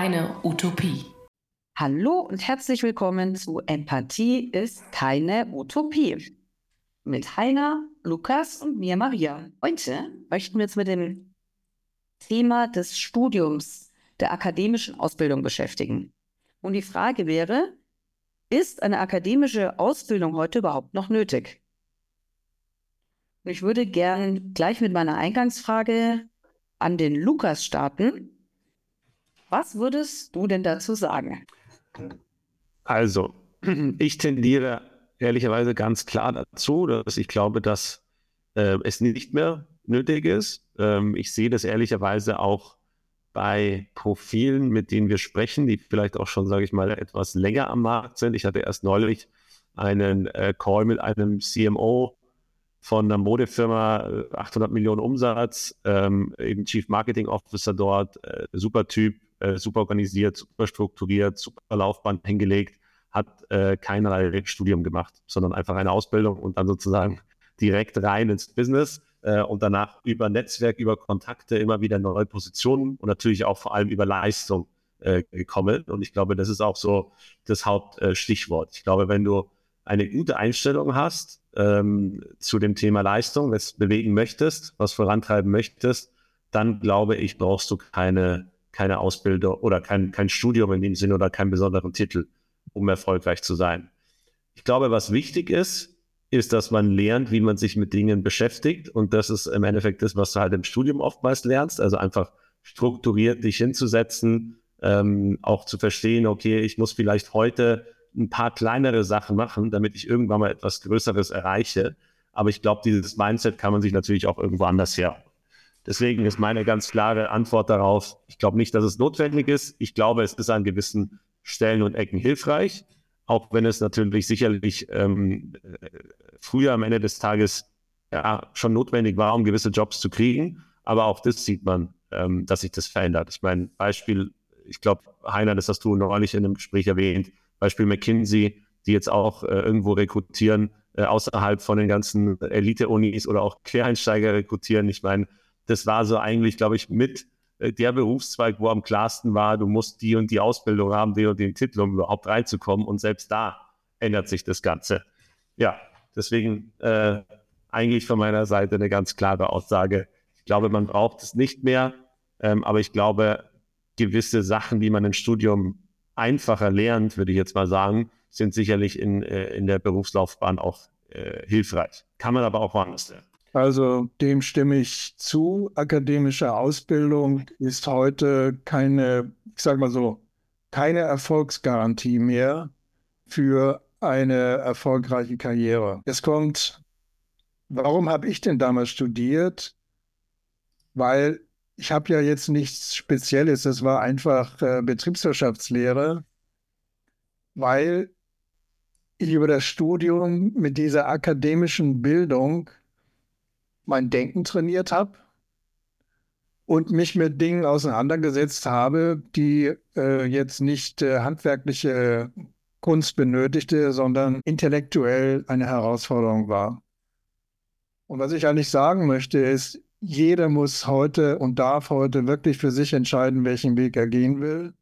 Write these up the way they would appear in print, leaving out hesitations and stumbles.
keine Utopie. Hallo und herzlich willkommen zu Empathie ist keine Utopie. Mit Heiner, Lukas und mir, Maria. Heute möchten wir uns mit dem Thema des Studiums, der akademischen Ausbildung beschäftigen. Und die Frage wäre, ist eine akademische Ausbildung heute überhaupt noch nötig? Ich würde gern gleich mit meiner Eingangsfrage an den Lukas starten. Was würdest du denn dazu sagen? Also, ich tendiere ehrlicherweise ganz klar dazu, dass ich glaube, dass es nicht mehr nötig ist. Ich sehe das ehrlicherweise auch bei Profilen, mit denen wir sprechen, die vielleicht auch schon, sage ich mal, etwas länger am Markt sind. Ich hatte erst neulich einen Call mit einem CMO von einer Modefirma, 800 Millionen Umsatz, eben Chief Marketing Officer dort, super Typ, super organisiert, super strukturiert, super Laufbahn hingelegt, hat keinerlei Studium gemacht, sondern einfach eine Ausbildung und dann sozusagen direkt rein ins Business und danach über Netzwerk, über Kontakte immer wieder neue Positionen und natürlich auch vor allem über Leistung gekommen. Und ich glaube, das ist auch so das Hauptstichwort. Ich glaube, wenn du eine gute Einstellung hast zu dem Thema Leistung, was bewegen möchtest, was vorantreiben möchtest, dann glaube ich, brauchst du keine Ausbildung oder kein Studium in dem Sinne oder keinen besonderen Titel, um erfolgreich zu sein. Ich glaube, was wichtig ist, dass man lernt, wie man sich mit Dingen beschäftigt. Und das ist im Endeffekt das, was du halt im Studium oftmals lernst. Also einfach strukturiert dich hinzusetzen, auch zu verstehen, okay, ich muss vielleicht heute ein paar kleinere Sachen machen, damit ich irgendwann mal etwas Größeres erreiche. Aber ich glaube, dieses Mindset kann man sich natürlich auch irgendwo anders her. Deswegen ist meine ganz klare Antwort darauf, ich glaube nicht, dass es notwendig ist. Ich glaube, es ist an gewissen Stellen und Ecken hilfreich, auch wenn es natürlich sicherlich früher am Ende des Tages ja, schon notwendig war, um gewisse Jobs zu kriegen. Aber auch das sieht man, dass sich das verändert. Ich meine, Beispiel, ich glaube, Heiner, das hast du neulich in einem Gespräch erwähnt, Beispiel McKinsey, die jetzt auch irgendwo rekrutieren, außerhalb von den ganzen Elite-Unis oder auch Quereinsteiger rekrutieren. Ich meine, das war so eigentlich, glaube ich, mit der Berufszweig, wo am klarsten war, du musst die und die Ausbildung haben, den und den Titel, um überhaupt reinzukommen. Und selbst da ändert sich das Ganze. Ja, deswegen eigentlich von meiner Seite eine ganz klare Aussage. Ich glaube, man braucht es nicht mehr, aber ich glaube, gewisse Sachen, die man im Studium einfacher lernt, würde ich jetzt mal sagen, sind sicherlich in der Berufslaufbahn auch hilfreich. Kann man aber auch woanders lernen. Also dem stimme ich zu. Akademische Ausbildung ist heute keine, ich sage mal so, keine Erfolgsgarantie mehr für eine erfolgreiche Karriere. Warum habe ich denn damals studiert? Weil ich habe ja jetzt nichts Spezielles, das war einfach Betriebswirtschaftslehre, weil ich über das Studium mit dieser akademischen Bildung mein Denken trainiert habe und mich mit Dingen auseinandergesetzt habe, die jetzt nicht handwerkliche Kunst benötigte, sondern intellektuell eine Herausforderung war. Und was ich eigentlich sagen möchte, ist, jeder muss heute und darf heute wirklich für sich entscheiden, welchen Weg er gehen will.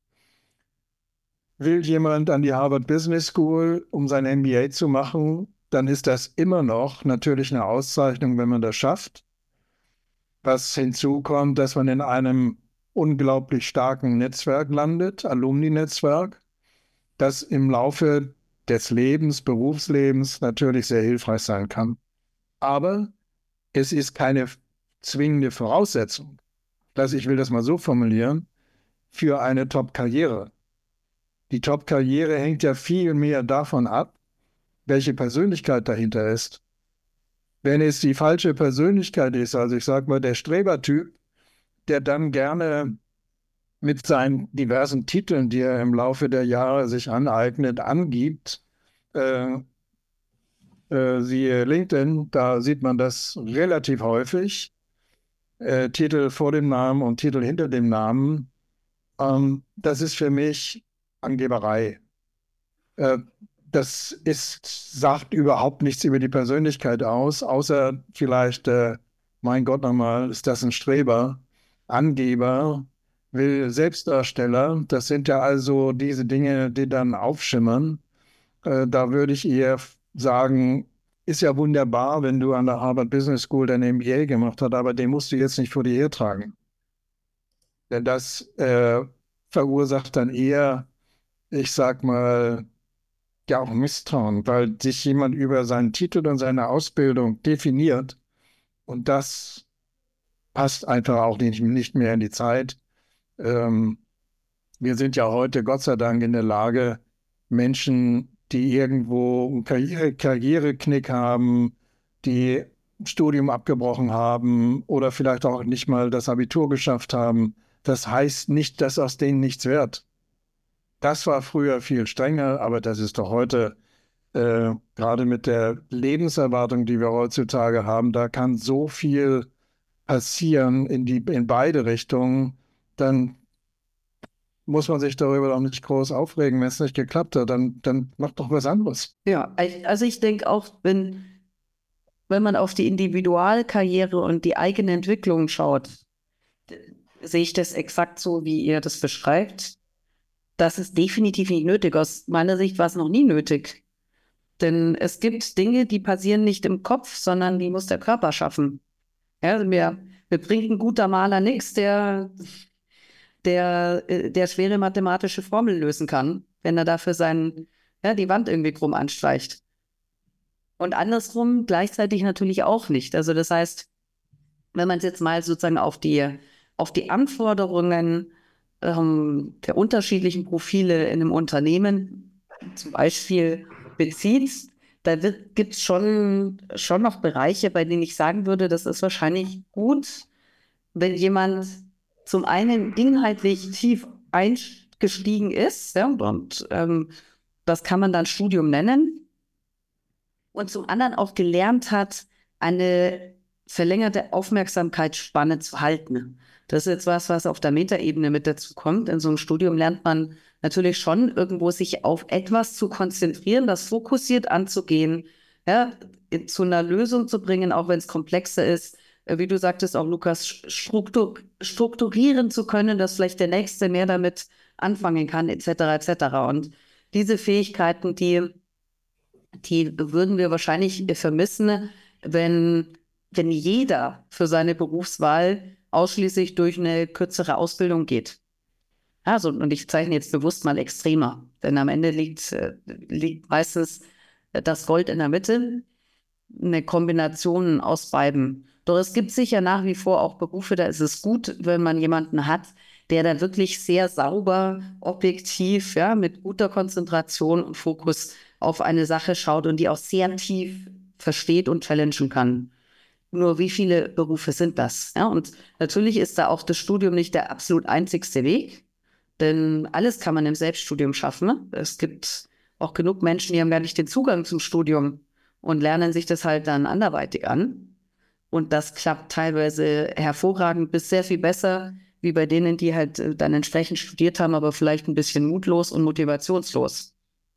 Will jemand an die Harvard Business School, um sein MBA zu machen, dann ist das immer noch natürlich eine Auszeichnung, wenn man das schafft. Was hinzukommt, dass man in einem unglaublich starken Netzwerk landet, Alumni-Netzwerk, das im Laufe des Lebens, Berufslebens natürlich sehr hilfreich sein kann. Aber es ist keine zwingende Voraussetzung, ich will das mal so formulieren, für eine Top-Karriere. Die Top-Karriere hängt ja viel mehr davon ab, welche Persönlichkeit dahinter ist. Wenn es die falsche Persönlichkeit ist, also ich sage mal der Strebertyp, der dann gerne mit seinen diversen Titeln, die er im Laufe der Jahre sich aneignet, angibt, siehe LinkedIn, da sieht man das relativ häufig, Titel vor dem Namen und Titel hinter dem Namen, das ist für mich Angeberei. Sagt überhaupt nichts über die Persönlichkeit aus, außer vielleicht, mein Gott nochmal, ist das ein Streber, Angeber, will Selbstdarsteller. Das sind ja also diese Dinge, die dann aufschimmern. Da würde ich eher sagen, ist ja wunderbar, wenn du an der Harvard Business School dein MBA gemacht hast, aber den musst du jetzt nicht vor dir hertragen. Denn das verursacht dann eher, ich sag mal, ja auch Misstrauen, weil sich jemand über seinen Titel und seine Ausbildung definiert und das passt einfach auch nicht mehr in die Zeit. Ähm, Wir sind ja heute Gott sei Dank in der Lage, Menschen, die irgendwo einen Karriereknick haben, die ein Studium abgebrochen haben oder vielleicht auch nicht mal das Abitur geschafft haben, das heißt nicht, dass aus denen nichts wird. Das war früher viel strenger, aber das ist doch heute, gerade mit der Lebenserwartung, die wir heutzutage haben, da kann so viel passieren in beide Richtungen. Dann muss man sich darüber auch nicht groß aufregen. Wenn es nicht geklappt hat, dann macht doch was anderes. Ja, also ich denke auch, wenn man auf die Individualkarriere und die eigene Entwicklung schaut, sehe ich das exakt so, wie ihr das beschreibt. Das ist definitiv nicht nötig. Aus meiner Sicht war es noch nie nötig. Denn es gibt Dinge, die passieren nicht im Kopf, sondern die muss der Körper schaffen. Ja, also mir bringt ein guter Maler nichts, der schwere mathematische Formeln lösen kann, wenn er dafür die Wand irgendwie krumm anstreicht. Und andersrum gleichzeitig natürlich auch nicht. Also das heißt, wenn man es jetzt mal sozusagen auf die Anforderungen der unterschiedlichen Profile in einem Unternehmen zum Beispiel bezieht, da gibt es schon noch Bereiche, bei denen ich sagen würde, das ist wahrscheinlich gut, wenn jemand zum einen inhaltlich tief eingestiegen ist, ja, und das kann man dann Studium nennen, und zum anderen auch gelernt hat, eine verlängerte Aufmerksamkeitsspanne zu halten. Das ist jetzt was auf der Metaebene mit dazu kommt. In so einem Studium lernt man natürlich schon irgendwo sich auf etwas zu konzentrieren, das fokussiert anzugehen, ja, zu einer Lösung zu bringen, auch wenn es komplexer ist. Wie du sagtest, auch Lukas, strukturieren zu können, dass vielleicht der Nächste mehr damit anfangen kann, etc., etc. Und diese Fähigkeiten, die würden wir wahrscheinlich vermissen, wenn jeder für seine Berufswahl ausschließlich durch eine kürzere Ausbildung geht. Also, und ich zeichne jetzt bewusst mal extremer, denn am Ende liegt meistens das Gold in der Mitte, eine Kombination aus beiden. Doch es gibt sicher nach wie vor auch Berufe, da ist es gut, wenn man jemanden hat, der da wirklich sehr sauber, objektiv, ja, mit guter Konzentration und Fokus auf eine Sache schaut und die auch sehr tief versteht und challengen kann. Nur wie viele Berufe sind das? Ja, und natürlich ist da auch das Studium nicht der absolut einzigste Weg, denn alles kann man im Selbststudium schaffen. Ne? Es gibt auch genug Menschen, die haben gar nicht den Zugang zum Studium und lernen sich das halt dann anderweitig an. Und das klappt teilweise hervorragend bis sehr viel besser, wie bei denen, die halt dann entsprechend studiert haben, aber vielleicht ein bisschen mutlos und motivationslos.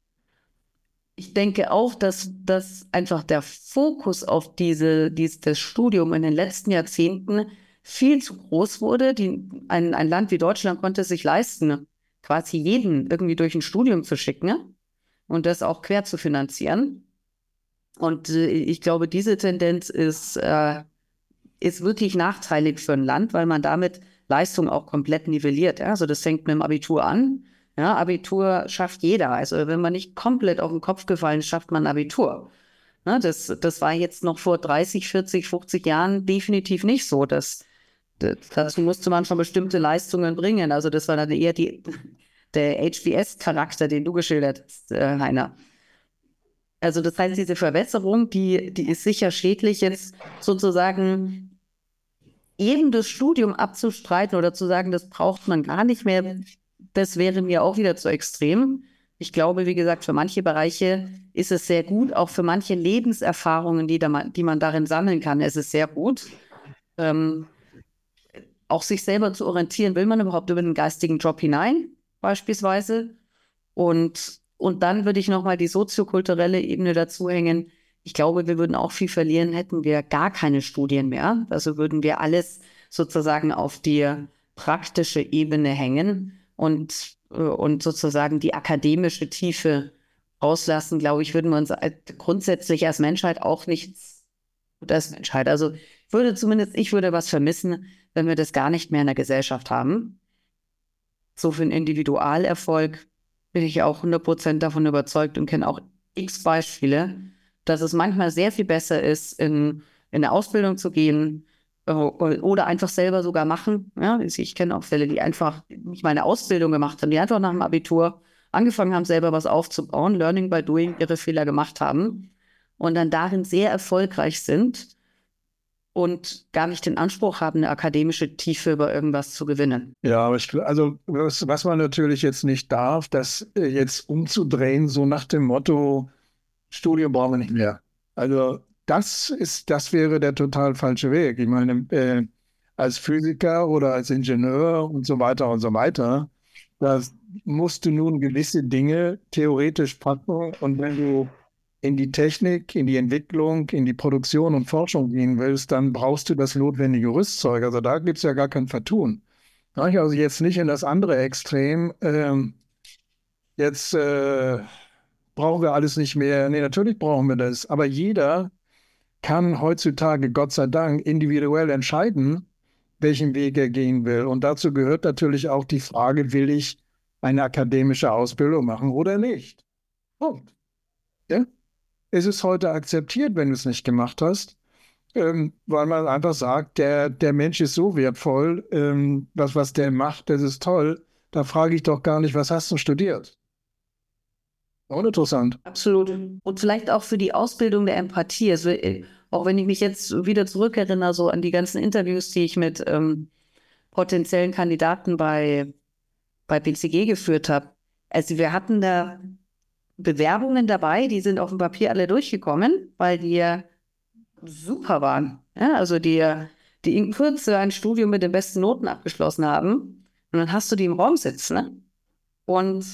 Ich denke auch, dass einfach der Fokus auf das Studium in den letzten Jahrzehnten viel zu groß wurde. Ein Land wie Deutschland konnte es sich leisten, quasi jeden irgendwie durch ein Studium zu schicken und das auch quer zu finanzieren. Und ich glaube, diese Tendenz ist wirklich nachteilig für ein Land, weil man damit Leistung auch komplett nivelliert. Ja? Also das fängt mit dem Abitur an. Ja, Abitur schafft jeder. Also wenn man nicht komplett auf den Kopf gefallen ist, schafft man Abitur. Ne, das war jetzt noch vor 30, 40, 50 Jahren definitiv nicht so. Dazu musste man schon bestimmte Leistungen bringen. Also das war dann eher der HBS-Charakter, den du geschildert hast, Heiner. Also das heißt, diese Verwässerung, die ist sicher schädlich, jetzt sozusagen eben das Studium abzustreiten oder zu sagen, das braucht man gar nicht mehr. Das wäre mir auch wieder zu extrem. Ich glaube, wie gesagt, für manche Bereiche ist es sehr gut, auch für manche Lebenserfahrungen, die man darin sammeln kann, ist es sehr gut. Auch sich selber zu orientieren, will man überhaupt über den geistigen Job hinein, beispielsweise. Und dann würde ich nochmal die soziokulturelle Ebene dazu hängen. Ich glaube, wir würden auch viel verlieren, hätten wir gar keine Studien mehr. Also würden wir alles sozusagen auf die praktische Ebene hängen und sozusagen die akademische Tiefe rauslassen, glaube ich, würden wir uns grundsätzlich als Menschheit auch nichts, als Menschheit, also ich würde was vermissen, wenn wir das gar nicht mehr in der Gesellschaft haben. So für einen Individualerfolg bin ich auch 100% davon überzeugt und kenne auch x Beispiele, dass es manchmal sehr viel besser ist, in eine Ausbildung zu gehen oder einfach selber sogar machen. Ja, ich kenne auch Fälle, die einfach nicht mal eine Ausbildung gemacht haben, die einfach nach dem Abitur angefangen haben, selber was aufzubauen, Learning by Doing, ihre Fehler gemacht haben und dann darin sehr erfolgreich sind und gar nicht den Anspruch haben, eine akademische Tiefe über irgendwas zu gewinnen. Ja, aber also was man natürlich jetzt nicht darf, das jetzt umzudrehen, so nach dem Motto, Studium brauchen wir nicht mehr. Also das wäre der total falsche Weg. Ich meine, als Physiker oder als Ingenieur und so weiter, da musst du nun gewisse Dinge theoretisch packen und wenn du in die Technik, in die Entwicklung, in die Produktion und Forschung gehen willst, dann brauchst du das notwendige Rüstzeug. Also da gibt es ja gar kein Vertun. Also jetzt nicht in das andere Extrem. Jetzt brauchen wir alles nicht mehr. Nee, natürlich brauchen wir das. Aber jeder kann heutzutage, Gott sei Dank, individuell entscheiden, welchen Weg er gehen will. Und dazu gehört natürlich auch die Frage, will ich eine akademische Ausbildung machen oder nicht? Punkt. Ja? Es ist heute akzeptiert, wenn du es nicht gemacht hast, weil man einfach sagt, der Mensch ist so wertvoll, was der macht, das ist toll. Da frage ich doch gar nicht, was hast du studiert? Uninteressant. Absolut. Und vielleicht auch für die Ausbildung der Empathie. Also, auch wenn ich mich jetzt wieder zurückerinnere, so an die ganzen Interviews, die ich mit potenziellen Kandidaten bei PCG geführt habe. Also wir hatten da Bewerbungen dabei, die sind auf dem Papier alle durchgekommen, weil die ja super waren. Ja, also die in Kürze ein Studium mit den besten Noten abgeschlossen haben. Und dann hast du die im Raum sitzen, ne? Und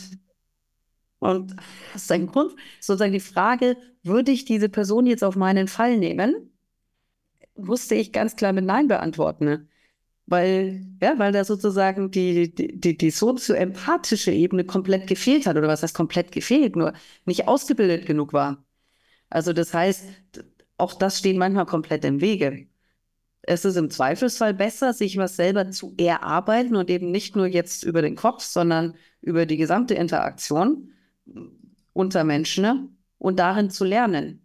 das ist ein Grund, sozusagen die Frage, würde ich diese Person jetzt auf meinen Fall nehmen, musste ich ganz klar mit Nein beantworten. Ne? Weil da sozusagen die sozioempathische Ebene komplett gefehlt hat. Oder was heißt komplett gefehlt? Nur nicht ausgebildet genug war. Also das heißt, auch das steht manchmal komplett im Wege. Es ist im Zweifelsfall besser, sich was selber zu erarbeiten und eben nicht nur jetzt über den Kopf, sondern über die gesamte Interaktion unter Menschen, ne? Und darin zu lernen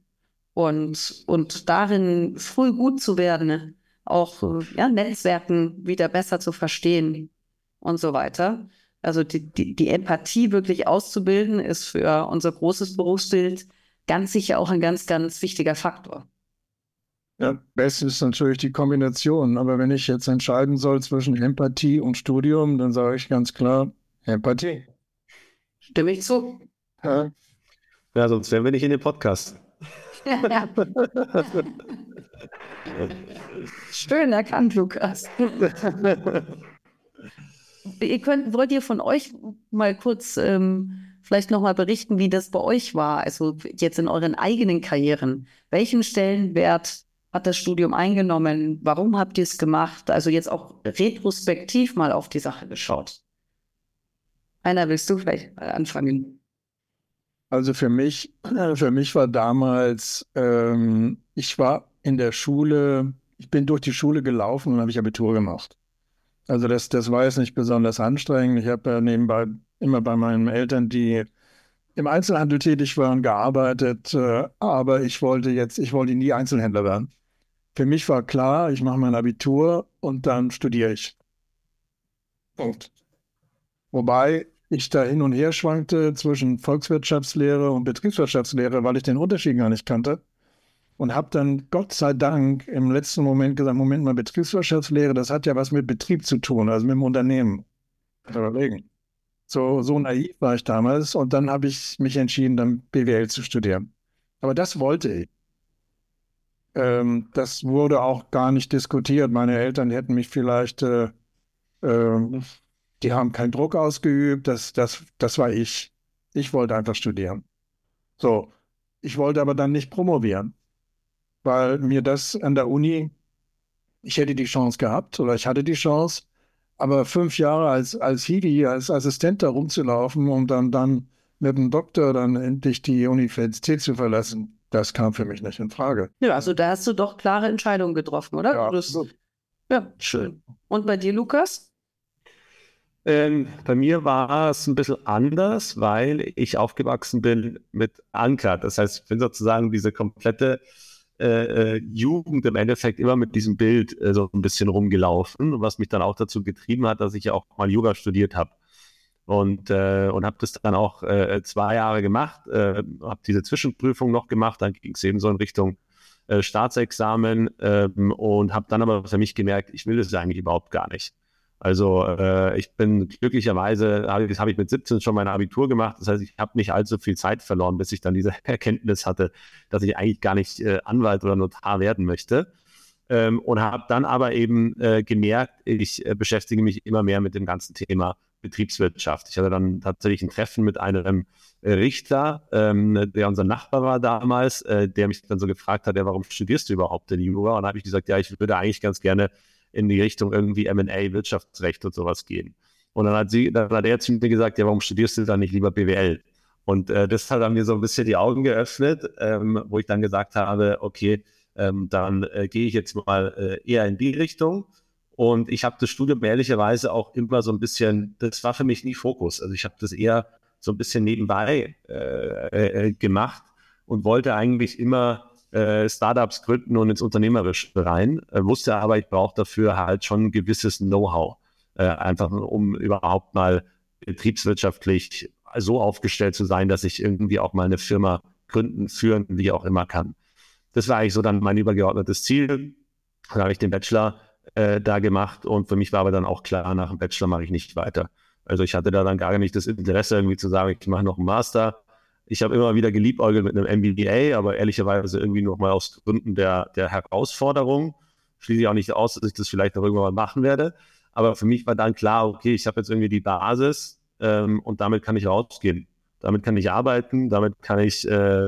und darin früh gut zu werden, ne? Auch Netzwerken wieder besser zu verstehen und so weiter. Also die Empathie wirklich auszubilden, ist für unser großes Berufsbild ganz sicher auch ein ganz, ganz wichtiger Faktor. Ja, best ist natürlich die Kombination. Aber wenn ich jetzt entscheiden soll zwischen Empathie und Studium, dann sage ich ganz klar Empathie. Stimme ich zu? Ja. Ja, sonst wären wir nicht in dem Podcast. Ja. Schön erkannt, Lukas. Wollt ihr von euch mal kurz vielleicht nochmal berichten, wie das bei euch war, also jetzt in euren eigenen Karrieren? Welchen Stellenwert hat das Studium eingenommen? Warum habt ihr es gemacht? Also jetzt auch retrospektiv mal auf die Sache geschaut. Heiner, willst du vielleicht mal anfangen? Also für mich war damals, ich war in der Schule, ich bin durch die Schule gelaufen und habe ich Abitur gemacht. Also das war jetzt nicht besonders anstrengend. Ich habe ja nebenbei immer bei meinen Eltern, die im Einzelhandel tätig waren, gearbeitet, aber ich wollte nie Einzelhändler werden. Für mich war klar, ich mache mein Abitur und dann studiere ich. Punkt. Wobei ich da hin und her schwankte zwischen Volkswirtschaftslehre und Betriebswirtschaftslehre, weil ich den Unterschied gar nicht kannte. Und habe dann Gott sei Dank im letzten Moment gesagt, Moment mal, Betriebswirtschaftslehre, das hat ja was mit Betrieb zu tun, also mit dem Unternehmen. Überlegen. So naiv war ich damals und dann habe ich mich entschieden, dann BWL zu studieren. Aber das wollte ich. Das wurde auch gar nicht diskutiert. Meine Eltern hätten mich vielleicht, die haben keinen Druck ausgeübt, das war ich. Ich wollte einfach studieren. So, ich wollte aber dann nicht promovieren, weil mir das an der Uni, ich hätte die Chance gehabt oder ich hatte die Chance, Aber 5 Jahre als Hiwi, als Assistent da rumzulaufen und dann mit dem Doktor dann endlich die Universität zu verlassen, das kam für mich nicht in Frage. Ja, also da hast du doch klare Entscheidungen getroffen, oder? Ja, Ja, schön. Und bei dir, Lukas? Bei mir war es ein bisschen anders, weil ich aufgewachsen bin mit Anker. Das heißt, ich bin sozusagen diese komplette Jugend im Endeffekt immer mit diesem Bild so ein bisschen rumgelaufen, was mich dann auch dazu getrieben hat, dass ich ja auch mal Yoga studiert habe. Und habe das dann auch 2 Jahre gemacht, habe diese Zwischenprüfung noch gemacht, dann ging es eben so in Richtung Staatsexamen und habe dann aber für mich gemerkt, ich will das eigentlich überhaupt gar nicht. Also ich bin glücklicherweise, habe ich mit 17 schon mein Abitur gemacht. Das heißt, ich habe nicht allzu viel Zeit verloren, bis ich dann diese Erkenntnis hatte, dass ich eigentlich gar nicht Anwalt oder Notar werden möchte. Und habe dann aber eben gemerkt, ich beschäftige mich immer mehr mit dem ganzen Thema Betriebswirtschaft. Ich hatte dann tatsächlich ein Treffen mit einem Richter, der unser Nachbar war damals, der mich dann so gefragt hat, ja, warum studierst du überhaupt denn Jura? Und dann habe ich gesagt, ja, ich würde eigentlich ganz gerne in die Richtung irgendwie M&A, Wirtschaftsrecht und sowas gehen. Und dann hat er zu mir gesagt, ja, warum studierst du dann nicht lieber BWL? Und das hat dann mir so ein bisschen die Augen geöffnet, wo ich dann gesagt habe, okay, dann gehe ich jetzt mal eher in die Richtung. Und ich habe das Studium ehrlicherweise auch immer so ein bisschen, das war für mich nie Fokus. Also ich habe das eher so ein bisschen nebenbei gemacht und wollte eigentlich immer Startups gründen und ins Unternehmerische rein, wusste aber, ich brauche dafür halt schon ein gewisses Know-how, einfach um überhaupt mal betriebswirtschaftlich so aufgestellt zu sein, dass ich irgendwie auch mal eine Firma gründen, führen, wie auch immer kann. Das war eigentlich so dann mein übergeordnetes Ziel. Dann habe ich den Bachelor da gemacht und für mich war aber dann auch klar, nach dem Bachelor mache ich nicht weiter. Also ich hatte da dann gar nicht das Interesse irgendwie zu sagen, ich mache noch einen Master. Ich habe immer wieder geliebäugelt mit einem MBA, aber ehrlicherweise irgendwie nur mal aus Gründen der Herausforderung. Schließe ich auch nicht aus, dass ich das vielleicht noch irgendwann mal machen werde. Aber für mich war dann klar, okay, ich habe jetzt irgendwie die Basis und damit kann ich rausgehen. Damit kann ich arbeiten, damit kann ich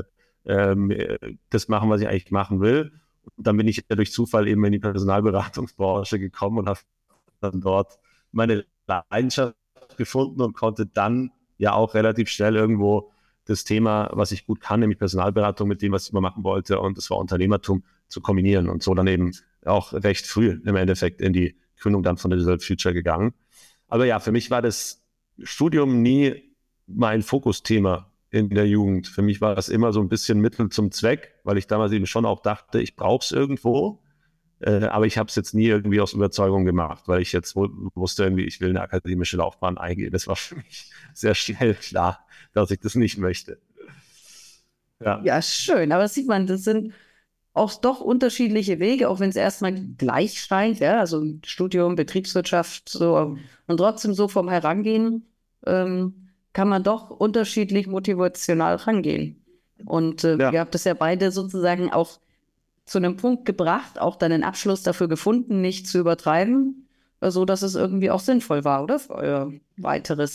das machen, was ich eigentlich machen will. Und dann bin ich durch Zufall eben in die Personalberatungsbranche gekommen und habe dann dort meine Leidenschaft gefunden und konnte dann ja auch relativ schnell irgendwo das Thema, was ich gut kann, nämlich Personalberatung mit dem, was ich immer machen wollte, und das war Unternehmertum, zu kombinieren und so dann eben auch recht früh im Endeffekt in die Gründung dann von Digital Future gegangen. Aber ja, für mich war das Studium nie mein Fokusthema in der Jugend. Für mich war das immer so ein bisschen Mittel zum Zweck, weil ich damals eben schon auch dachte, ich brauche es irgendwo, aber ich habe es jetzt nie irgendwie aus Überzeugung gemacht, weil ich jetzt wusste irgendwie, ich will eine akademische Laufbahn eingehen. Das war für mich sehr schnell klar, dass ich das nicht möchte. Ja, schön. Aber das sieht man, das sind auch doch unterschiedliche Wege, auch wenn es erstmal gleich scheint, ja, also Studium, Betriebswirtschaft, so, und trotzdem so vom Herangehen kann man doch unterschiedlich motivational rangehen. Und ihr habt das ja beide sozusagen auch zu einem Punkt gebracht, auch dann einen Abschluss dafür gefunden, nicht zu übertreiben, so dass es irgendwie auch sinnvoll war, oder? Für euer weitere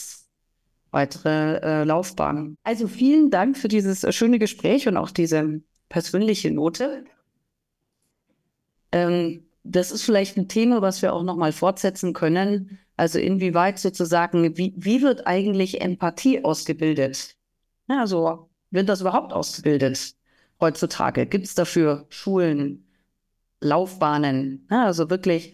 Laufbahn. Also vielen Dank für dieses schöne Gespräch und auch diese persönliche Note. Das ist vielleicht ein Thema, was wir auch nochmal fortsetzen können. Also inwieweit sozusagen, wie wird eigentlich Empathie ausgebildet? Ja, also wird das überhaupt ausgebildet heutzutage? Gibt es dafür Schulen, Laufbahnen? Ja, also wirklich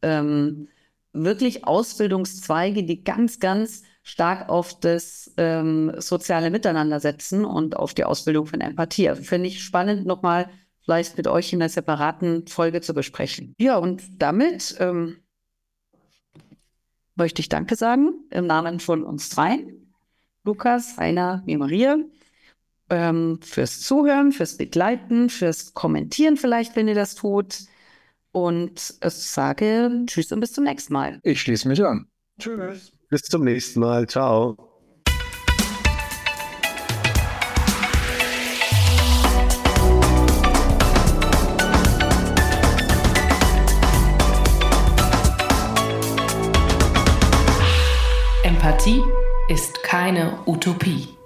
Ausbildungszweige, die ganz, ganz stark auf das soziale Miteinander setzen und auf die Ausbildung von Empathie. Also finde ich spannend, nochmal vielleicht mit euch in einer separaten Folge zu besprechen. Ja, und damit möchte ich Danke sagen im Namen von uns dreien, Lukas, Heiner, mir, Maria, fürs Zuhören, fürs Begleiten, fürs Kommentieren vielleicht, wenn ihr das tut. Und ich sage Tschüss und bis zum nächsten Mal. Ich schließe mich an. Tschüss. Bis zum nächsten Mal. Ciao. Empathie ist keine Utopie.